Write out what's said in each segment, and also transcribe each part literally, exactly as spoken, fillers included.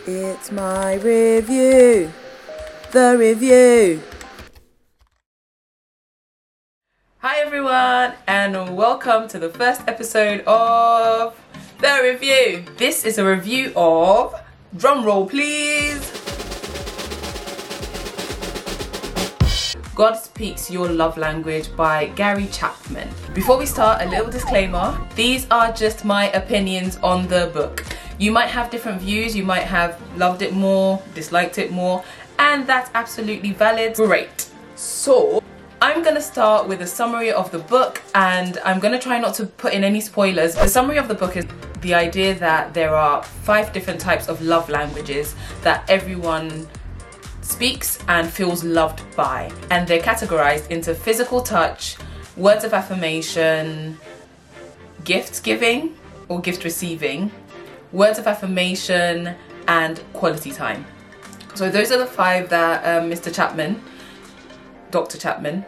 It's my review. The review. Hi everyone, and welcome to the first episode of The Review. This is a review of, drum roll please, God Speaks Your Love Language by Gary Chapman. Before we start, a little disclaimer. These are just my opinions on the book. You might have different views, you might have loved it more, disliked it more, and that's absolutely valid. Great. So, I'm gonna start with a summary of the book, and I'm gonna try not to put in any spoilers. The summary of the book is the idea that there are five different types of love languages that everyone speaks and feels loved by, and they're categorized into physical touch, words of affirmation, gift giving or gift receiving, words of affirmation, and quality time. So those are the five that um, Mister Chapman, Doctor Chapman,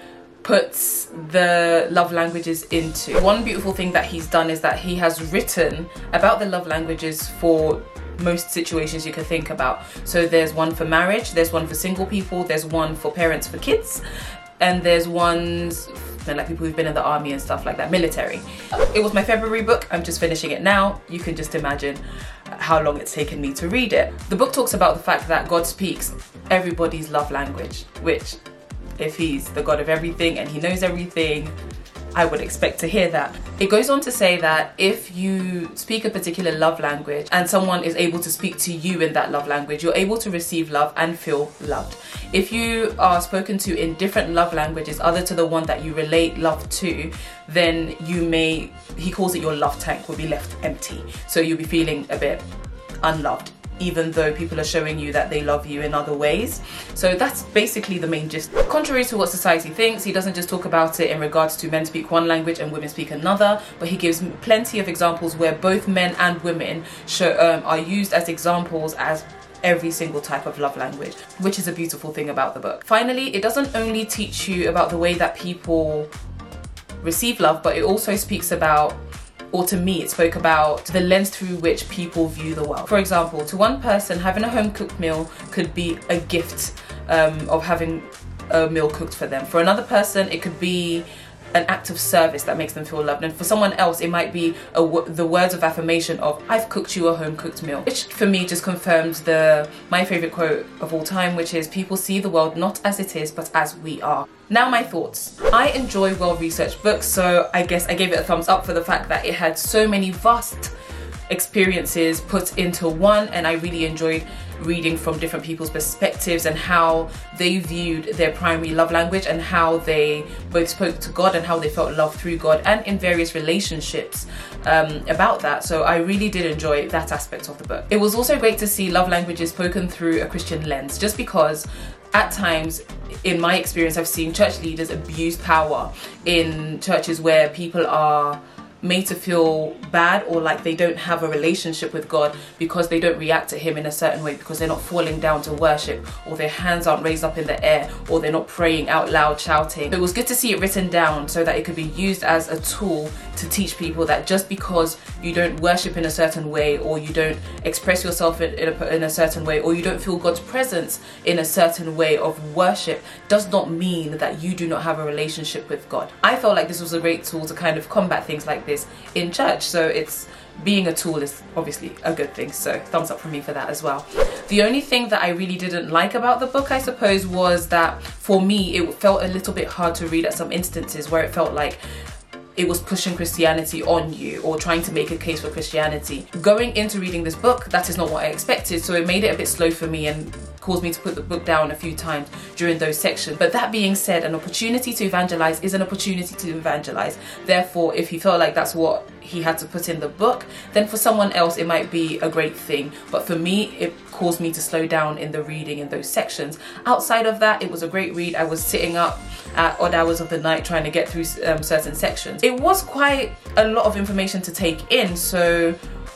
puts the love languages into. One beautiful thing that he's done is that he has written about the love languages for most situations you can think about. So there's one for marriage, there's one for single people, there's one for parents for kids, and there's ones for like people who've been in the army and stuff like that, military. It was my February book, I'm just finishing it now. You can just imagine how long it's taken me to read it. The book talks about the fact that God speaks everybody's love language, which if he's the God of everything and he knows everything, I would expect to hear that. It goes on to say that if you speak a particular love language and someone is able to speak to you in that love language, you're able to receive love and feel loved. If you are spoken to in different love languages other to the one that you relate love to, then you may, he calls it your love tank, will be left empty. So you'll be feeling a bit unloved, even though people are showing you that they love you in other ways. So that's basically the main gist. Contrary to what society thinks, he doesn't just talk about it in regards to men speak one language and women speak another, but he gives plenty of examples where both men and women show, um, are used as examples as every single type of love language, which is a beautiful thing about the book. Finally, it doesn't only teach you about the way that people receive love, but it also speaks about, or to me, it spoke about the lens through which people view the world. For example, to one person, having a home-cooked meal could be a gift um, of having a meal cooked for them. For another person, it could be an act of service that makes them feel loved. And for someone else, it might be a w the words of affirmation of, I've cooked you a home-cooked meal. Which for me just confirms the my favorite quote of all time, which is, people see the world not as it is, but as we are. Now my thoughts. I enjoy well-researched books, so I guess I gave it a thumbs up for the fact that it had so many vast experiences put into one, and I really enjoyed reading from different people's perspectives and how they viewed their primary love language and how they both spoke to God and how they felt love through God and in various relationships um, about that. So I really did enjoy that aspect of the book. It was also great to see love languages spoken through a Christian lens, just because at times, in my experience, I've seen church leaders abuse power in churches where people are made to feel bad or like they don't have a relationship with God because they don't react to him in a certain way, because they're not falling down to worship, or their hands aren't raised up in the air, or they're not praying out loud, shouting. It was good to see it written down so that it could be used as a tool to teach people that just because you don't worship in a certain way, or you don't express yourself in, in, a, in a certain way, or you don't feel God's presence in a certain way of worship, does not mean that you do not have a relationship with God. I felt like this was a great tool to kind of combat things like this in church, so it's being a tool is obviously a good thing, so thumbs up from me for that as well. The only thing that I really didn't like about the book, I suppose, was that for me it felt a little bit hard to read at some instances, where it felt like it was pushing Christianity on you or trying to make a case for Christianity. Going into reading this book, that is not what I expected, so it made it a bit slow for me and caused me to put the book down a few times during those sections. But that being said, an opportunity to evangelize is an opportunity to evangelize. Therefore, if he felt like that's what he had to put in the book, then for someone else it might be a great thing. But for me, it caused me to slow down in the reading in those sections. Outside of that, it was a great read. I was sitting up at odd hours of the night trying to get through um, certain sections. It was quite a lot of information to take in, so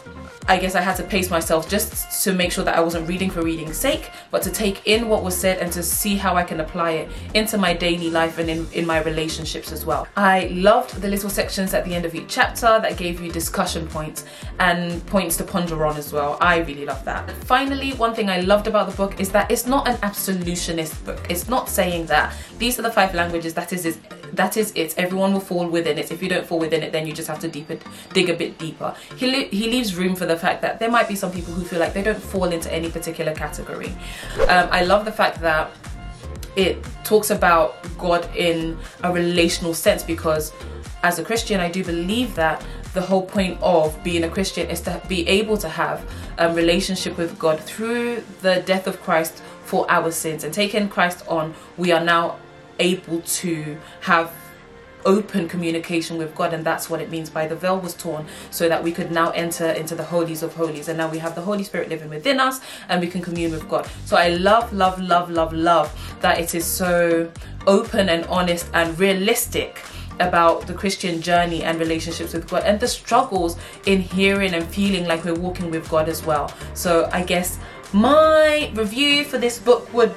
I guess I had to pace myself just to make sure that I wasn't reading for reading's sake, but to take in what was said and to see how I can apply it into my daily life and in, in my relationships as well. I loved the little sections at the end of each chapter that gave you discussion points and points to ponder on as well. I really love that. Finally, one thing I loved about the book is that it's not an absolutionist book. It's not saying that these are the five languages, that is it. That is it. Everyone will fall within it. If you don't fall within it, then you just have to deeper, dig a bit deeper. He, he leaves room for the fact that there might be some people who feel like they don't fall into any particular category. Um, I love the fact that it talks about God in a relational sense, because as a Christian, I do believe that the whole point of being a Christian is to be able to have a relationship with God through the death of Christ for our sins. And taking Christ on, we are now able to have open communication with God, and that's what it means by the veil was torn, so that we could now enter into the holies of holies, and now we have the Holy Spirit living within us and we can commune with God. So I love love love love love that it is so open and honest and realistic about the Christian journey and relationships with God, and the struggles in hearing and feeling like we're walking with God as well. So I guess my review for this book would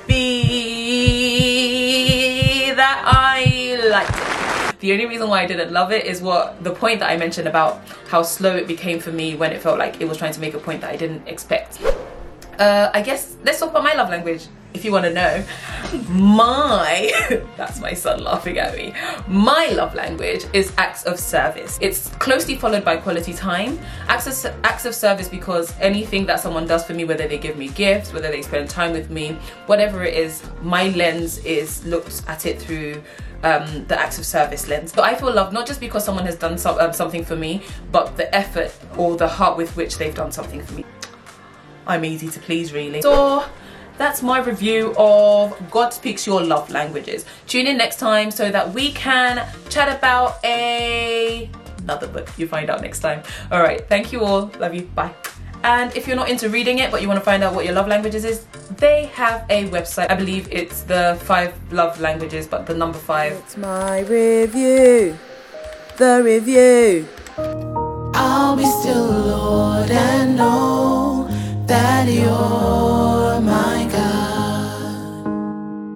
be that I liked it. The only reason why I didn't love it is what the point that I mentioned about how slow it became for me when it felt like it was trying to make a point that I didn't expect. Uh, I guess let's talk about my love language. If you want to know, my, that's my son laughing at me, my love language is acts of service. It's closely followed by quality time. Acts of, acts of service because anything that someone does for me, whether they give me gifts, whether they spend time with me, whatever it is, my lens is looked at it through um, the acts of service lens. So I feel loved not just because someone has done so, um, something for me, but the effort or the heart with which they've done something for me. I'm easy to please, really. So that's my review of God Speaks Your Love Languages. Tune in next time so that we can chat about a another book. You find out next time. All right, thank you all. Love you. Bye. And if you're not into reading it, but you want to find out what your love languages is, they have a website. I believe it's the five love languages, but the number five. It's my review. The review. I'll be still, Lord, and know that you're